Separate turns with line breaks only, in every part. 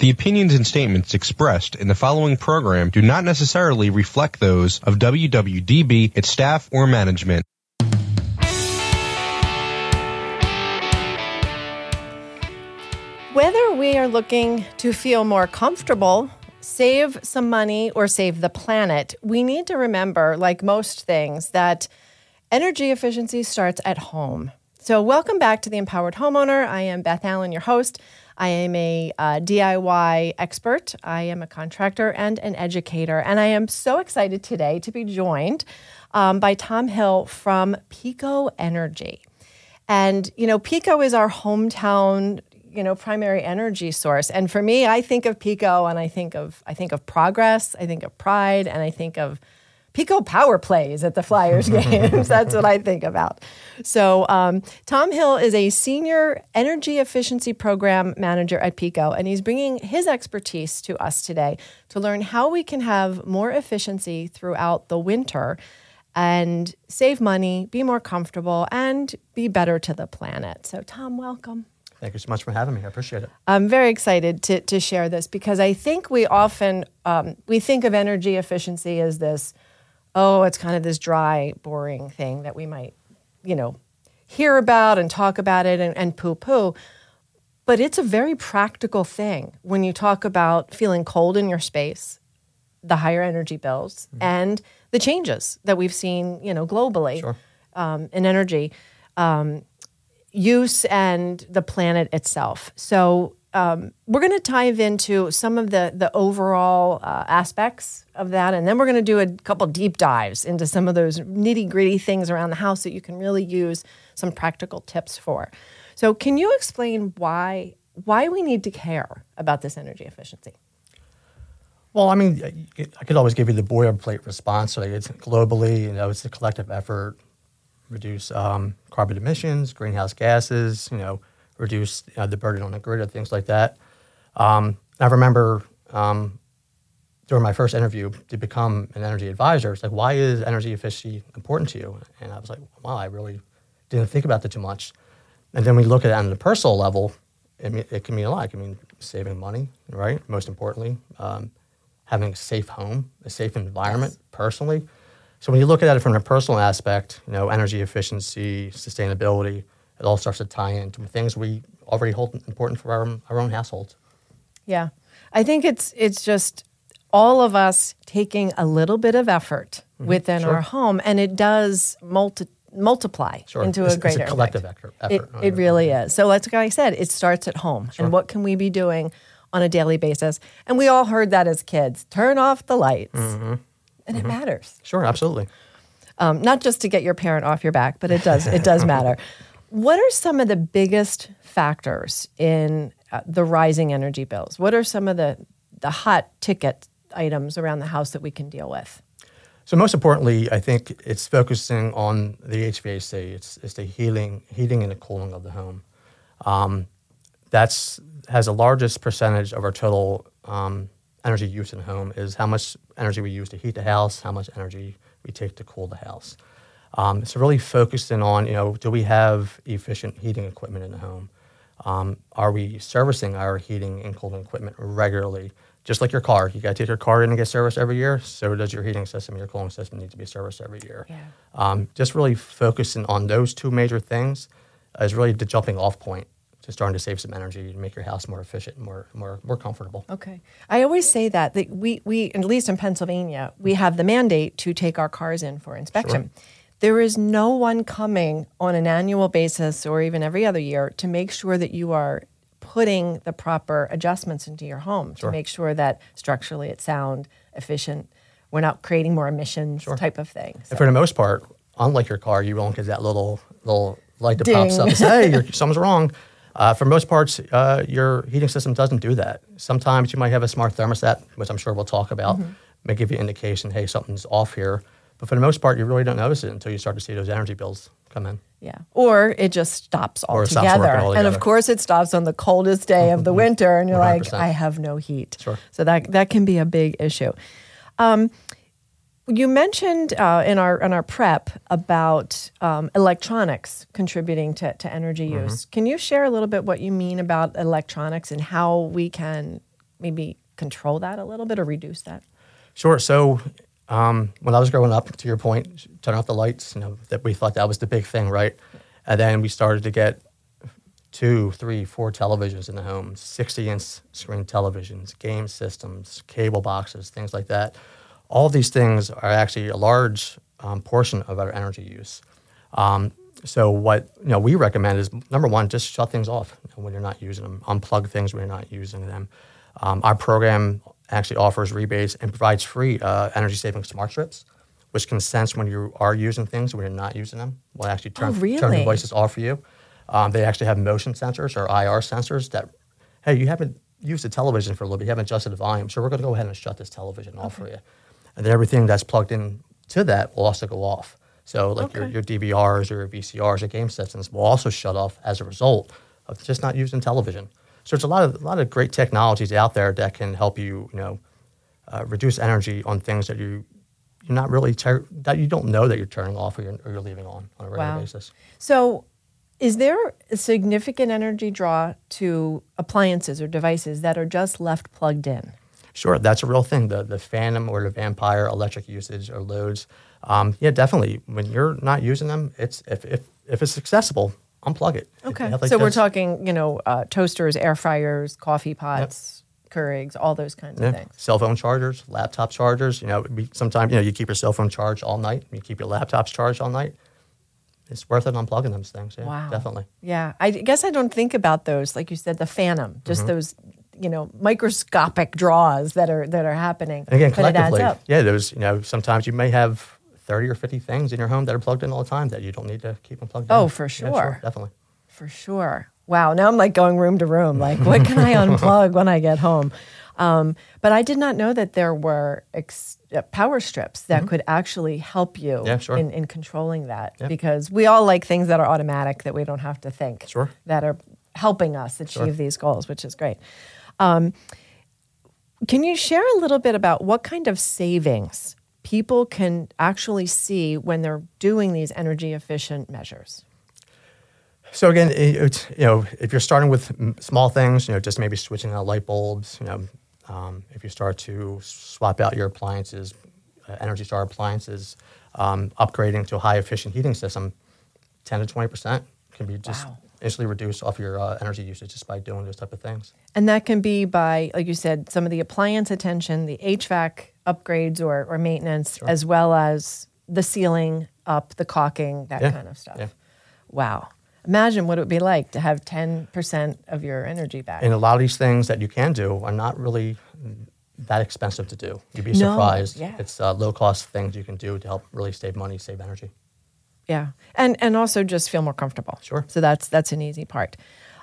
The opinions and statements expressed in the following program do not necessarily reflect those of WWDB, its staff, or management.
Whether we are looking to feel more comfortable, save some money, or save the planet, we need to remember, like most things, that energy efficiency starts at home. So welcome back to The Empowered Homeowner. I am Beth Allen, your host. I am a DIY expert. I am a contractor and an educator. And I am so excited today to be joined by Tom Hill from Pico Energy. And, you know, Pico is our hometown, primary energy source. And for me, I think of Pico and I think of progress, I think of pride, and I think of Pico power plays at the Flyers games. That's what I think about. So Tom Hill is a senior energy efficiency program manager at Pico, and he's bringing his expertise to us today to learn how we can have more efficiency throughout the winter and save money, be more comfortable, and be better to the planet. So Tom, welcome.
Thank you so much for having me. I appreciate it.
I'm very excited to share this because I think we often, we think of energy efficiency as this, it's kind of this dry, boring thing that we might, hear about and talk about it and poo-poo. But it's a very practical thing when you talk about feeling cold in your space, the higher energy bills, and the changes that we've seen, globally in energy use and the planet itself. So we're going to dive into some of the overall aspects of that, and then we're going to do a couple deep dives into some of those nitty-gritty things around the house that you can really use some practical tips for. So can you explain why we need to care about this energy efficiency?
Well, I mean, I could always give you the boilerplate response. So it's globally, it's a collective effort, reduce carbon emissions, greenhouse gases, reduce the burden on the grid, and things like that. I remember during my first interview to become an energy advisor, it's like, why is energy efficiency important to you? And I was like, wow, I really didn't think about that too much. And then we look at it on the personal level, it can mean a lot. It can mean saving money, right? Most importantly, having a safe home, a safe environment personally. So when you look at it from a personal aspect, energy efficiency, sustainability, it all starts to tie into things we already hold important for our own households.
Yeah. I think it's just all of us taking a little bit of effort within our home, and it does multiply into a greater
It's a collective
effect.
effort.
It really is. So like I said, it starts at home.
Sure.
And what can we be doing on a daily basis? And we all heard that as kids. Turn off the lights. And it matters.
Sure, absolutely.
Not just to get your parent off your back, but it does matter. What are some of the biggest factors in the rising energy bills? What are some of the hot ticket items around the house that we can deal with?
So most importantly, I think it's focusing on the HVAC. It's the heating and the cooling of the home. Has the largest percentage of our total energy use in the home is how much energy we use to heat the house, how much energy we take to cool the house. So really focusing on, do we have efficient heating equipment in the home? Are we servicing our heating and cooling equipment regularly? Just like your car, you got to take your car in and get serviced every year. So does your heating system, your cooling system need to be serviced every year.
Yeah.
Just really focusing on those two major things is really the jumping off point to starting to save some energy to make your house more efficient, more comfortable.
Okay. I always say that we, at least in Pennsylvania, we have the mandate to take our cars in for inspection.
Sure.
There is no one coming on an annual basis or even every other year to make sure that you are putting the proper adjustments into your home to make sure that structurally it's sound, efficient, we're not creating more emissions type of thing. So.
And for the most part, unlike your car, you won't get that little light that
Ding.
pops up and says, hey, something's wrong. For most parts, your heating system doesn't do that. Sometimes you might have a smart thermostat, which I'm sure we'll talk about, may give you an indication, hey, something's off here. But for the most part, you really don't notice it until you start to see those energy bills come in.
Yeah. Or it just stops altogether. And of course, it stops on the coldest day of the winter, and you're
100%.
like, I have no heat.
Sure.
So that can be a big issue. You mentioned in our prep about electronics contributing to energy use. Can you share a little bit what you mean about electronics and how we can maybe control that a little bit or reduce that?
Sure. So when I was growing up, to your point, turn off the lights, that we thought that was the big thing, right? And then we started to get 2, 3, 4 televisions in the home, 60-inch screen televisions, game systems, cable boxes, things like that. All of these things are actually a large portion of our energy use. So what we recommend is, number one, just shut things off when you're not using them. Unplug things when you're not using them. Our program actually offers rebates and provides free energy-saving smart strips, which can sense when you are using things when you're not using them. Will actually turn devices off for you. They actually have motion sensors or IR sensors that, hey, you haven't used the television for a little bit, you haven't adjusted the volume, so we're going to go ahead and shut this television off for you. And then everything that's plugged in to that will also go off. So like your DVRs or your VCRs, your game systems will also shut off as a result of just not using television. So there's a lot of great technologies out there that can help you, reduce energy on things that you're not really that you don't know that you're turning off or you're leaving on a regular basis. So,
is there a significant energy draw to appliances or devices that are just left plugged in?
Sure, that's a real thing. The phantom or the vampire electric usage or loads. Definitely. When you're not using them, if it's accessible, unplug it.
Okay. So we're talking, toasters, air fryers, coffee pots, Keurigs, all those kinds of things.
Cell phone chargers, laptop chargers. Sometimes you keep your cell phone charged all night. You keep your laptops charged all night. It's worth it unplugging those things. Yeah,
wow.
Definitely.
Yeah. I guess I don't think about those, like you said, the phantom, just those, microscopic draws that are happening.
And again,
But
collectively,
it adds up.
there's, sometimes you may have 30 or 50 things in your home that are plugged in all the time that you don't need to keep them plugged in.
Oh, for sure.
Yeah, sure. Definitely.
For sure. Wow. Now I'm like going room to room. Like, what can I unplug when I get home? But I did not know that there were power strips that could actually help you in controlling that, because we all like things that are automatic that we don't have to think, that are helping us achieve these goals, which is great. Can you share a little bit about what kind of savings people can actually see when they're doing these energy efficient measures?
So again, it's, if you're starting with small things, just maybe switching out light bulbs, if you start to swap out your appliances, Energy Star appliances, upgrading to a high efficient heating system, 10 to 20% can be just instantly reduced off your energy usage just by doing those type of things.
And that can be by, like you said, some of the appliance attention, the HVAC upgrades or maintenance, as well as the sealing up, the caulking, that kind of stuff. Yeah. Wow. Imagine what it would be like to have 10% of your energy back.
And a lot of these things that you can do are not really that expensive to do. You'd be surprised. No, it's low-cost things you can do to help really save money, save energy.
Yeah, and also just feel more comfortable.
Sure.
So that's an easy part.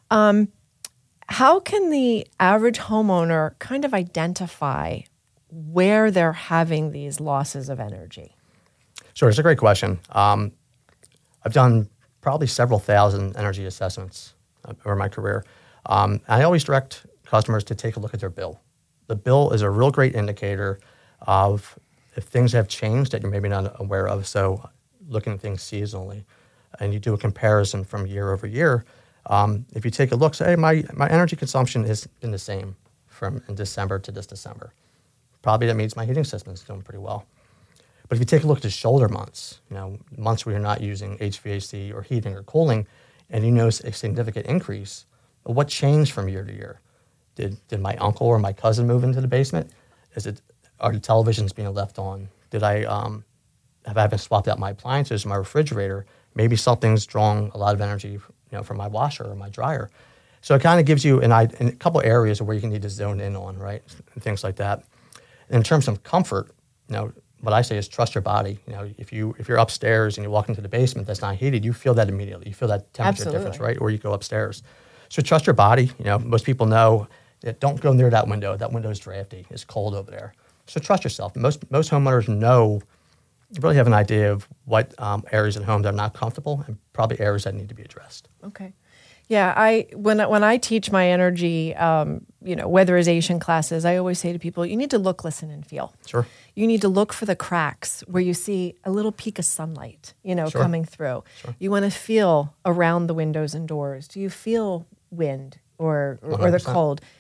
How can the average homeowner kind of identify where they're having these losses of energy?
Sure, it's a great question. I've done probably several thousand energy assessments over my career. I always direct customers to take a look at their bill. The bill is a real great indicator of if things have changed that you're maybe not aware of. So looking at things seasonally, and you do a comparison from year over year. If you take a look, say, my energy consumption has been the same from in December to this December. Probably that means my heating system is doing pretty well. But if you take a look at the shoulder months, months where you're not using HVAC or heating or cooling, and you notice a significant increase, what changed from year to year? Did my uncle or my cousin move into the basement? Are the televisions being left on? Did I have I been swapped out my appliances, my refrigerator? Maybe something's drawing a lot of energy, from my washer or my dryer. So it kind of gives you in a couple areas where you can need to zone in on, right, and things like that. In terms of comfort, what I say is trust your body. If you're upstairs and you walk into the basement that's not heated, you feel that immediately. You feel that temperature difference, right? Or you go upstairs. So trust your body. Most people know that don't go near that window. That window is drafty. It's cold over there. So trust yourself. Most homeowners know, really have an idea of what areas at home that are not comfortable and probably areas that need to be addressed.
Okay. Yeah, when I teach my energy, weatherization classes, I always say to people, you need to look, listen, and feel.
Sure.
You need to look for the cracks where you see a little peak of sunlight, coming through. Sure. You want to feel around the windows and doors. Do you feel wind or the cold?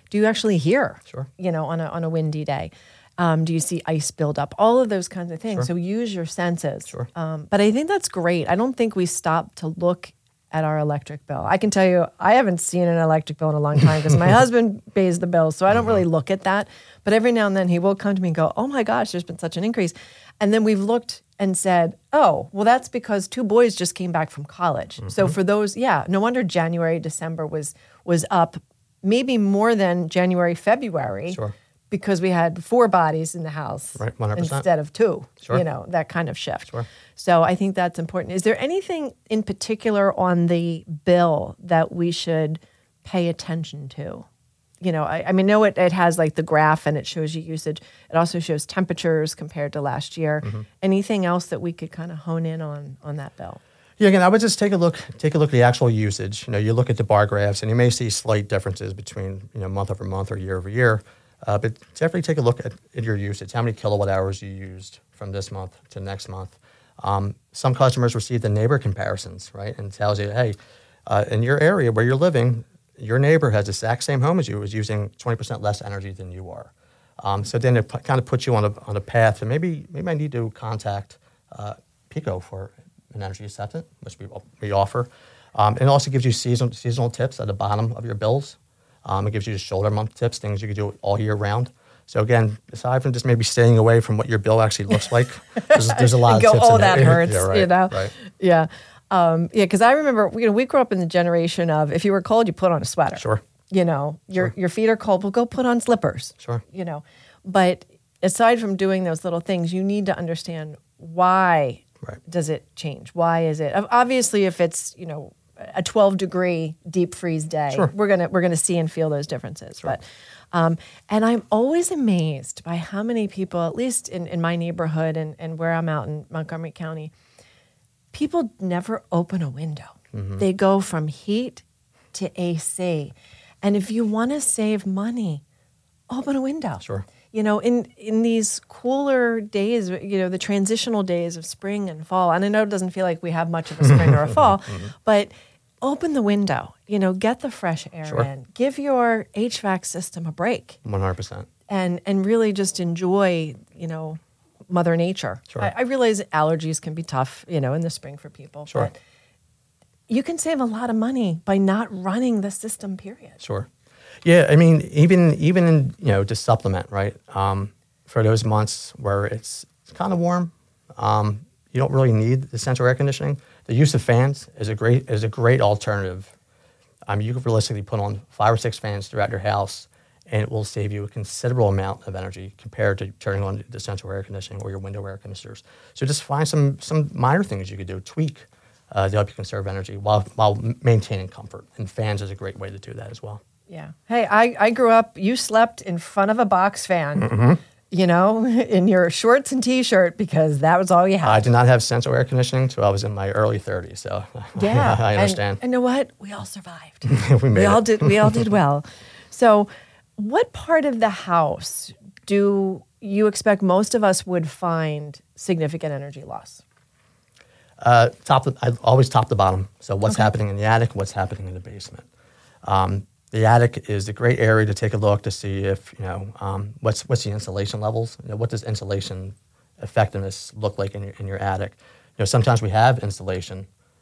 Do you actually hear?
Sure.
On a windy day? Do you see ice build up? All of those kinds of things.
Sure.
So use your senses.
Sure.
But I think that's great. I don't think we stop to look at our electric bill. I can tell you, I haven't seen an electric bill in a long time because my husband pays the bills, so I don't really look at that. But every now and then he will come to me and go, oh my gosh, there's been such an increase. And then we've looked and said, oh, well, that's because 2 boys just came back from college. So for those, no wonder January, December was up maybe more than January, February.
Sure.
Because we had 4 bodies in the house,
right, 100%.
Instead of 2,
Sure.
That kind of shift.
Sure.
So I think that's important. Is there anything in particular on the bill that we should pay attention to? I know it has like the graph and it shows you usage. It also shows temperatures compared to last year. Anything else that we could kind of hone in on that bill?
Yeah, again, I would just take a look at the actual usage. You look at the bar graphs and you may see slight differences between, month over month or year over year. But definitely take a look at your usage, how many kilowatt hours you used from this month to next month. Some customers receive the neighbor comparisons, right? And it tells you, hey, in your area where you're living, your neighbor has the exact same home as you, is using 20% less energy than you are. So then it kind of puts you on a path, and maybe I need to contact PECO for an energy assessment, which we offer. It also gives you seasonal tips at the bottom of your bills. It gives you the shoulder month tips, things you can do all year round. So again, aside from just maybe staying away from what your bill actually looks like, there's a lot of tips in there.
Oh, that hurts,
Right.
Yeah. Because I remember, we grew up in the generation of, if you were cold, you put on a sweater.
Sure.
Your feet are cold, well, go put on slippers.
Sure.
But aside from doing those little things, you need to understand why does it change? Why is it? Obviously, if it's, a 12-degree deep freeze day,
sure.
we're gonna see and feel those differences.
Sure.
But and I'm always amazed by how many people, at least in my neighborhood and where I'm out in Montgomery County, people never open a window. Mm-hmm. They go from heat to AC. And if you want to save money, open a window.
Sure.
In these cooler days, the transitional days of spring and fall, and I know it doesn't feel like we have much of a spring or a fall, but open the window, get the fresh air in, give your HVAC system a break.
100%.
And really just enjoy, Mother Nature.
Sure.
I realize allergies can be tough, in the spring for people.
Sure.
But you can save a lot of money by not running the system, period.
Sure. Yeah, I mean, even in, to supplement, right? For those months where it's kind of warm, you don't really need the central air conditioning. The use of fans is a great alternative. You could realistically put on 5 or 6 fans throughout your house, and it will save you a considerable amount of energy compared to turning on the central air conditioning or your window air conditioners. So just find some minor things you could do, tweak to help you conserve energy while maintaining comfort. And fans is a great way to do that as well.
Yeah. Hey, I grew up, you slept in front of a box fan, in your shorts and T-shirt because that was all you had.
I did not have central air conditioning until I was in my early 30s, so
yeah,
I understand.
And you know what? We all survived.
we
all did well. So what part of the house do you expect most of us would find significant energy loss?
I always top to bottom. So what's happening in the attic, what's happening in the basement. The attic is a great area to take a look to see if, what's the insulation levels. What does insulation effectiveness look like in your attic? Sometimes we have insulation,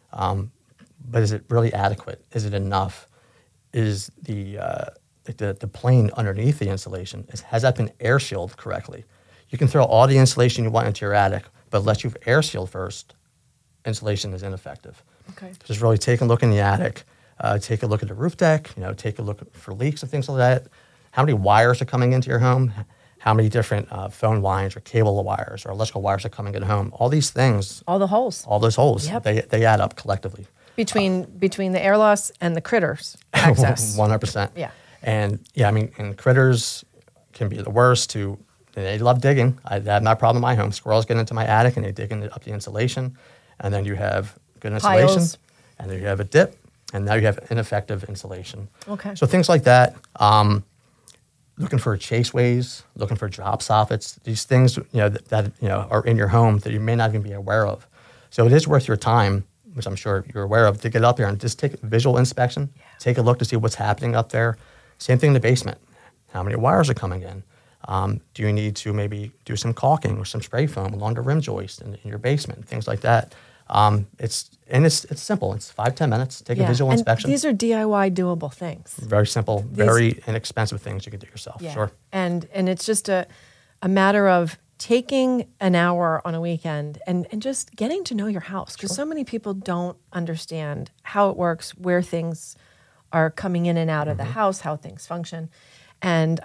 but is it really adequate? Is it enough? Is the plane underneath the insulation, has that been air sealed correctly? You can throw all the insulation you want into your attic, but unless you've air sealed first, insulation is ineffective.
Okay.
Just really take a look in the attic. Take a look at the roof deck, take a look for leaks and things like that. How many wires are coming into your home? How many different phone lines or cable wires or electrical wires are coming into home? All these things.
All the holes.
All those holes.
Yep.
They add up collectively.
Between the air loss and the critters access.
100%.
Yeah.
And and critters can be the worst they love digging. I had my problem in my home. Squirrels get into my attic and they dig up the insulation. And then you have good insulation.
Piles.
And then you have a dip. And now you have ineffective insulation.
Okay.
So things like that, looking for chaseways, looking for drop soffits, these things that are in your home that you may not even be aware of. So it is worth your time, which I'm sure you're aware of, to get up there and just take a visual inspection, take a look to see what's happening up there. Same thing in the basement. How many wires are coming in? Do you need to maybe do some caulking or some spray foam along the rim joist in your basement, things like that? It's simple. It's 5-10 minutes. Take a visual inspection.
These are DIY doable things.
Very simple, very inexpensive things you can do yourself.
Yeah.
Sure.
And it's just a matter of taking an hour on a weekend and just getting to know your house, because so many people don't understand how it works, where things are coming in and out of the house, how things function. And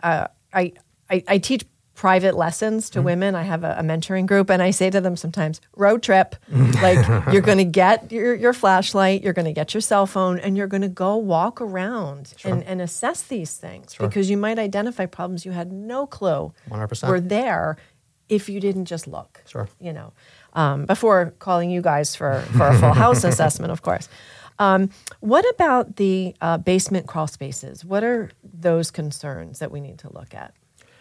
I teach private lessons to women. I have a mentoring group, and I say to them sometimes, road trip, like you're going to get your flashlight, you're going to get your cell phone, and you're going to go walk around and assess these things, because you might identify problems you had no clue
100%.
were there if you didn't just look.
Sure.
You know, before calling you guys for a full house assessment, of course. What about the basement crawl spaces? What are those concerns that we need to look at?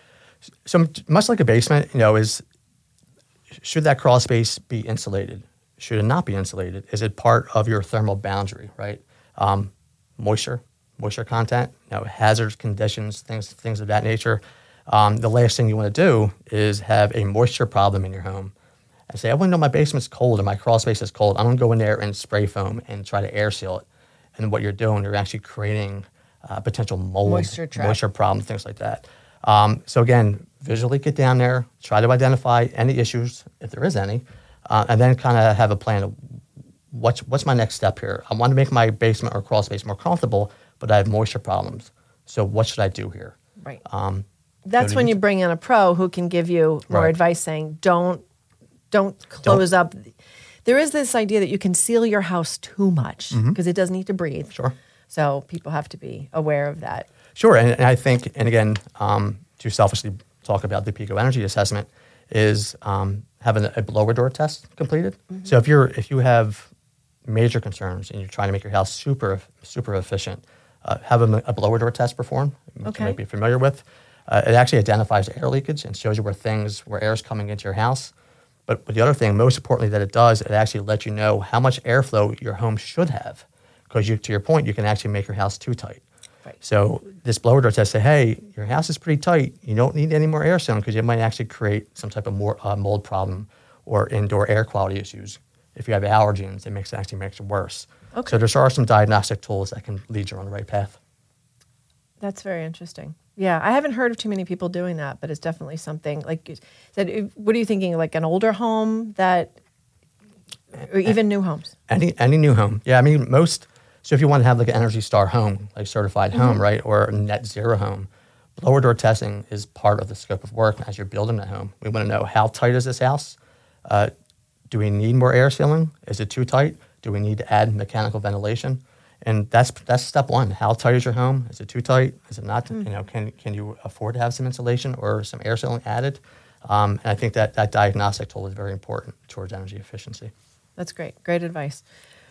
So much like a basement, is should that crawl space be insulated? Should it not be insulated? Is it part of your thermal boundary, right? Moisture content, hazardous conditions, things of that nature. The last thing you want to do is have a moisture problem in your home. I say, I want to know my basement's cold or my crawl space is cold. I'm going to go in there and spray foam and try to air seal it. And what you're doing, you're actually creating potential mold, moisture problems, things like that. So again, visually get down there, try to identify any issues, if there is any, and then kind of have a plan of what's my next step here. I want to make my basement or crawl space more comfortable, but I have moisture problems. So what should I do here?
Right. That's when you bring in a pro who can give you more advice, saying don't close up. There is this idea that you can seal your house too much because it does need to breathe. Sure. So people have to be aware of that.
Sure, and I think, and again, to selfishly talk about the Pico Energy Assessment, is having a blower door test completed. So if you have major concerns and you're trying to make your house super efficient, have a blower door test performed, which you might be familiar with. It actually identifies air leakage and shows you where air is coming into your house. But the other thing, most importantly, that it does, it actually lets you know how much airflow your home should have. Because to your point, you can actually make your house too tight. Right. So this blower door test say, hey, your house is pretty tight. You don't need any more air sealing because it might actually create some type of more mold problem or indoor air quality issues. If you have allergens, it actually makes it worse. Okay. So there are some diagnostic tools that can lead you on the right path.
That's very interesting. Yeah, I haven't heard of too many people doing that, but it's definitely something. Like you said, what are you thinking? Like an older home or even new homes? Any
new home. Yeah, I mean So if you want to have like an Energy Star home, like certified home, right, or a net zero home, blower door testing is part of the scope of work as you're building that home. We want to know, how tight is this house? Do we need more air sealing? Is it too tight? Do we need to add mechanical ventilation? And that's step one. How tight is your home? Is it too tight? Is it not? Can you afford to have some insulation or some air sealing added? And I think that diagnostic tool is very important towards energy efficiency.
That's great. Great advice.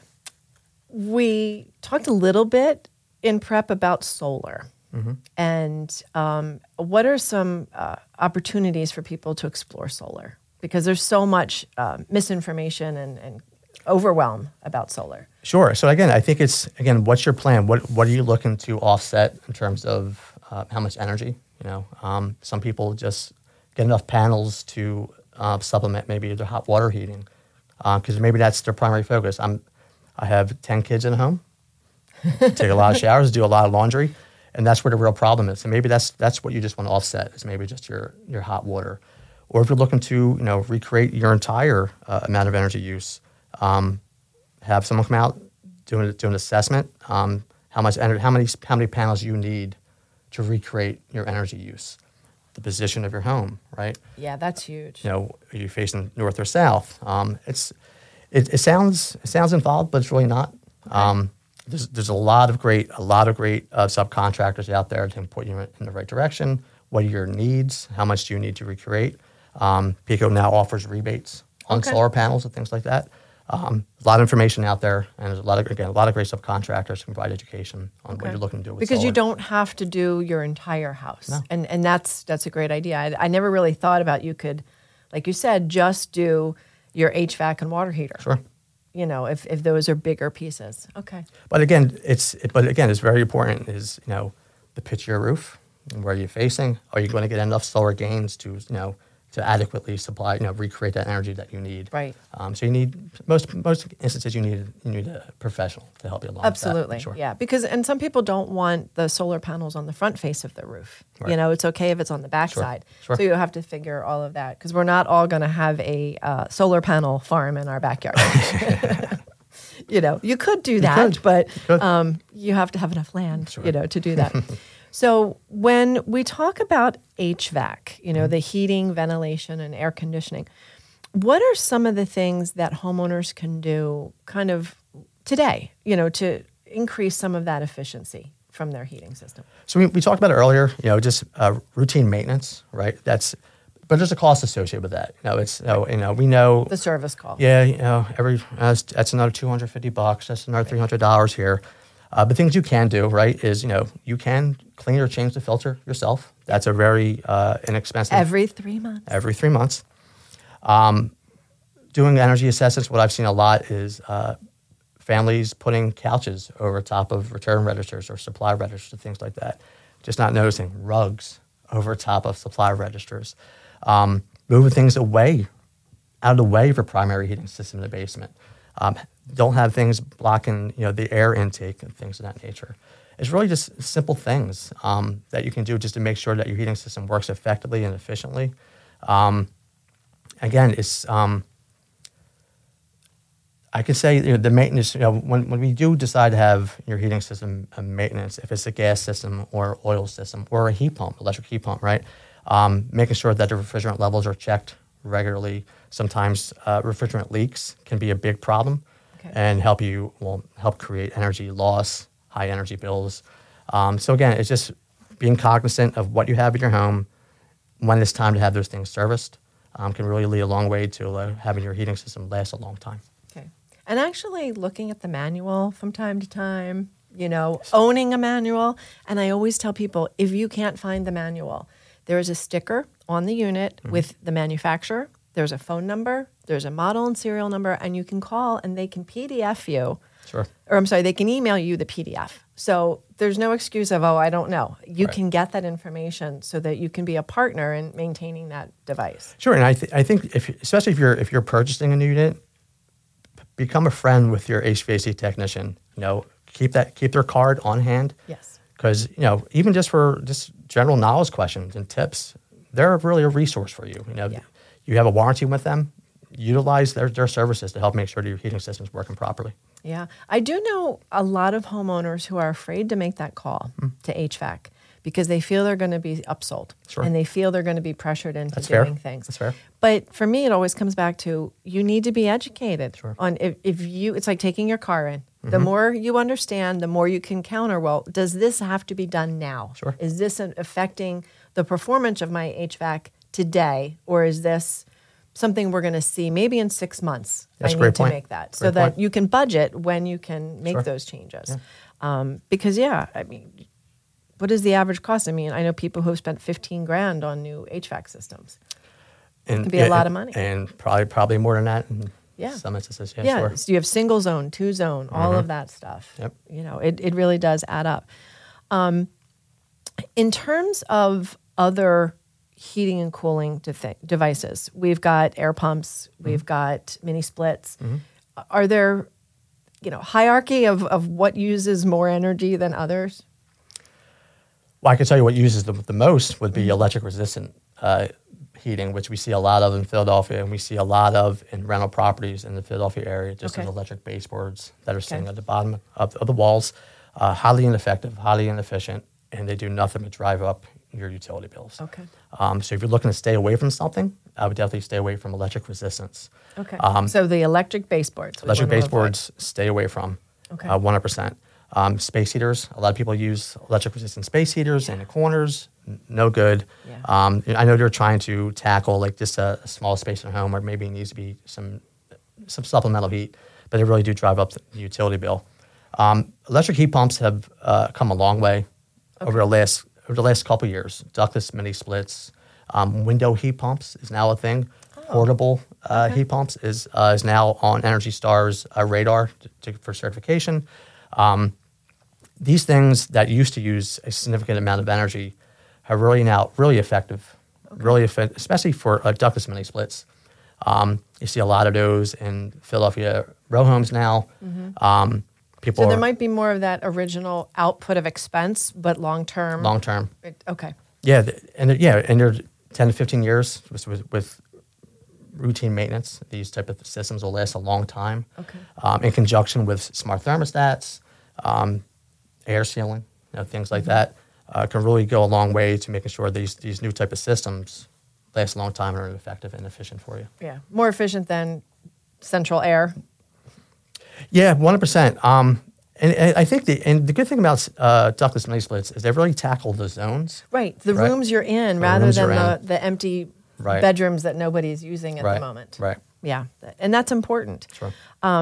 We talked a little bit in prep about solar. And what are some opportunities for people to explore solar? Because there's so much misinformation and overwhelm about solar. Sure.
So again, I think what's your plan? What are you looking to offset in terms of how much energy? Some people just get enough panels to supplement maybe their hot water heating because maybe that's their primary focus. I have 10 kids in a home, take a lot of showers, do a lot of laundry, and that's where the real problem is. And maybe that's what you just want to offset, is maybe just your hot water. Or if you're looking to recreate your entire amount of energy use, have someone come out, do an assessment, how many panels you need to recreate your energy use, the position of your home, right?
Yeah, that's huge.
Are you facing north or south? It sounds involved, but it's really not. Okay. There's a lot of great subcontractors out there that can put you in the right direction. What are your needs? How much do you need to recreate? Pico now offers rebates on solar panels and things like that. A lot of information out there, and there's a lot of great subcontractors can provide education on what you're looking to do with
because
solar.
You don't have to do your entire house,
no.
and that's a great idea. I never really thought about you could, like you said, just do your HVAC and water heater.
Sure.
If those are bigger pieces. Okay.
But again, it's very important is the pitch of your roof, Where are you facing? Are you going to get enough solar gains to to adequately supply, recreate that energy that you need?
Right.
So you need most instances you need a professional to help you along.
Absolutely.
With that, sure.
Yeah, because some people don't want the solar panels on the front face of their roof.
Right.
It's okay if it's on the back side.
Sure.
So you have to figure all of that because we're not all going to have a solar panel farm in our backyard. You could do that, but you have to have enough land,
Sure.
to do that. So when we talk about HVAC, the heating, ventilation, and air conditioning, what are some of the things that homeowners can do kind of today, to increase some of that efficiency from their heating system?
So we talked about it earlier, just routine maintenance, right? But there's a cost associated with that. We know
The service call.
Yeah, that's another $250. That's another $300 here. But things you can do, right, is you can clean or change the filter yourself. That's a very inexpensive.
Every 3 months.
Every 3 months. Doing energy assessments. What I've seen a lot is families putting couches over top of return registers or supply registers, things like that. Just not noticing rugs over top of supply registers. Moving things out of the way for primary heating system in the basement. Don't have things blocking, the air intake and things of that nature. It's really just simple things that you can do just to make sure that your heating system works effectively and efficiently. Again, it's I could say the maintenance. When we do decide to have your heating system maintenance, if it's a gas system or oil system or a heat pump, electric heat pump, right? Making sure that the refrigerant levels are checked regularly. Sometimes refrigerant leaks can be a big problem and help create energy loss, high energy bills. So again, it's just being cognizant of what you have in your home when it's time to have those things serviced can really lead a long way to having your heating system last a long time.
Okay. And actually looking at the manual from time to time, owning a manual. And I always tell people, if you can't find the manual, there is a sticker on the unit with the manufacturer. There's a phone number, there's a model and serial number, and you can call and they can PDF you.
Sure.
Or I'm sorry, they can email you the PDF. So there's no excuse of, I don't know. You can get that information so that you can be a partner in maintaining that device.
Sure, and I think especially if you're purchasing a new unit, become a friend with your HVAC technician. Keep their card on hand.
Yes.
Because even just for general knowledge questions and tips, they're really a resource for you. You have a warranty with them. Utilize their services to help make sure that your heating system is working properly.
Yeah. I do know a lot of homeowners who are afraid to make that call to HVAC because they feel they're going to be upsold.
Sure.
And they feel they're going to be pressured into
That's
doing
fair.
things.
That's fair.
But for me, it always comes back to you need to be educated on it's like taking your car in. The more you understand, the more you can counter, well, does this have to be done now?
Sure.
Is this affecting the performance of my HVAC today, or is this something we're going to see maybe in 6 months?
That's
I
a great
need to
point.
make that
Great
so that
point.
you can budget when you can make those changes.
Yeah.
Because what is the average cost? I know people who have spent $15,000 on new HVAC systems.
And,
It can be a lot of money.
And probably more than that in some instances. Yeah, sure.
So you have single zone, 2 zone, all of that stuff.
Yep.
It really does add up. In terms of other heating and cooling devices, we've got air pumps, we've got mini splits. Are there, hierarchy of what uses more energy than others?
Well, I can tell you what uses the most would be electric resistant heating, which we see a lot of in Philadelphia, and we see a lot of in rental properties in the Philadelphia area, just as electric baseboards that are sitting at the bottom of the walls. Highly ineffective, highly inefficient, and they do nothing but drive up your utility bills.
Okay.
So if you're looking to stay away from something, I would definitely stay away from electric resistance.
Okay. So the electric baseboards.
Electric baseboards, stay away from.
Okay.
100%. Space heaters. A lot of people use electric resistant space heaters in the corners. No good.
Yeah.
I know they're trying to tackle just a small space in a home, or maybe it needs to be some supplemental heat, but they really do drive up the utility bill. Electric heat pumps have come a long way over the last couple of years. Ductless mini splits, window heat pumps is now a thing. Portable heat pumps is now on Energy Star's radar for certification. These things that used to use a significant amount of energy are really now really effective, especially for ductless mini splits. You see a lot of those in Philadelphia row homes now.
So there might be more of that original output of expense, but long term. Okay.
Yeah, and they're 10 to 15 years with routine maintenance. These type of systems will last a long time.
Okay.
In conjunction with smart thermostats, air sealing, things like that, can really go a long way to making sure these new type of systems last a long time and are effective and efficient for you.
Yeah, more efficient than central air.
Yeah, 100%. And I think the good thing about ductless mini splits is they really tackle the zones.
Right, the rooms you're in rather than the empty bedrooms that nobody's using at the moment.
Right.
Yeah, and that's important.
Sure.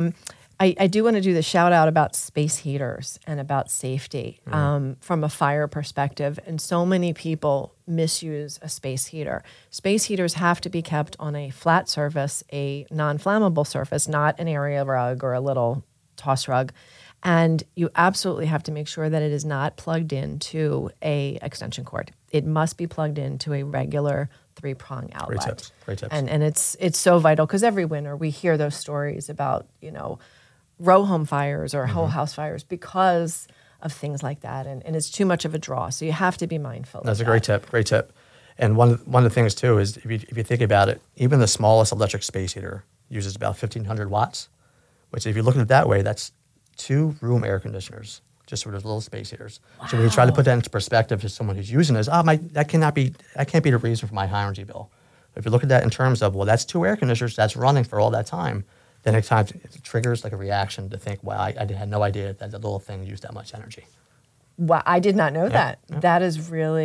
I do want to do the shout out about space heaters and about safety from a fire perspective. And so many people misuse a space heater. Space heaters have to be kept on a flat surface, a non-flammable surface, not an area rug or a little toss rug. And you absolutely have to make sure that it is not plugged into a extension cord. It must be plugged into a regular 3-prong outlet.
Great tips.
And it's so vital because every winter we hear those stories about, row home fires or whole house fires because of things like that. And it's too much of a draw. So you have to be mindful.
That's a great tip. And one of the things too is if you think about it, even the smallest electric space heater uses about 1,500 watts, which if you look at it that way, that's 2 room air conditioners, just with those little space heaters. Wow. So when you try to put that into perspective to someone who's using this, that can't be the reason for my high energy bill. If you look at that in terms of, well, that's 2 air conditioners that's running for all that time, then at times it triggers like a reaction to think, wow, I had no idea that the little thing used that much energy.
Wow, I did not know that. Yeah. That is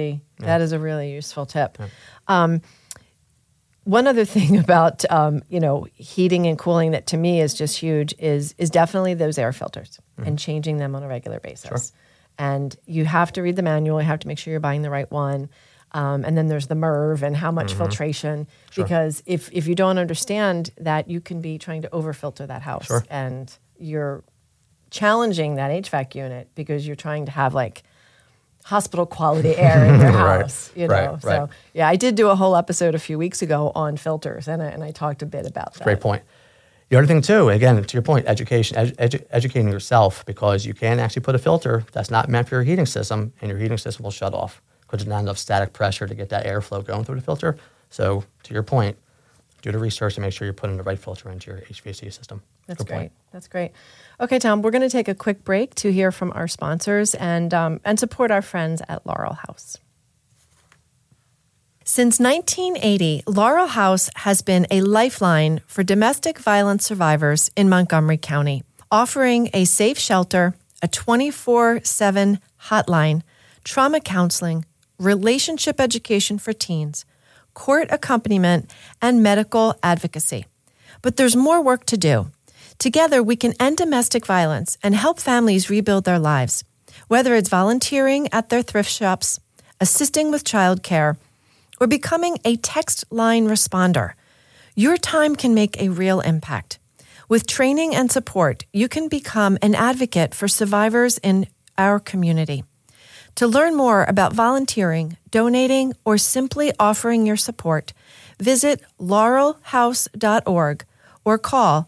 a really useful tip. Yeah. One other thing about heating and cooling that to me is just huge is definitely those air filters and changing them on a regular basis. Sure. And you have to read the manual. You have to make sure you're buying the right one. And then there's the MERV and how much filtration. Sure. Because if you don't understand that, you can be trying to overfilter that house. Sure. And you're challenging that HVAC unit because you're trying to have like hospital quality air in your house, So yeah, I did do a whole episode a few weeks ago on filters, and I talked a bit about that.
Great point. The other thing too, again, to your point, educating yourself, because you can actually put a filter that's not meant for your heating system, and your heating system will shut off because there's not enough static pressure to get that airflow going through the filter. So to your point, do the research to make sure you're putting the right filter into your HVAC system.
That's great. That's great. Okay, Tom, we're going to take a quick break to hear from our sponsors and support our friends at Laurel House. Since 1980, Laurel House has been a lifeline for domestic violence survivors in Montgomery County, offering a safe shelter, a 24/7 hotline, trauma counseling, relationship education for teens, court accompaniment, and medical advocacy. But there's more work to do. Together, we can end domestic violence and help families rebuild their lives, whether it's volunteering at their thrift shops, assisting with childcare, or becoming a text line responder. Your time can make a real impact. With training and support, you can become an advocate for survivors in our community. To learn more about volunteering, donating, or simply offering your support, visit laurelhouse.org or call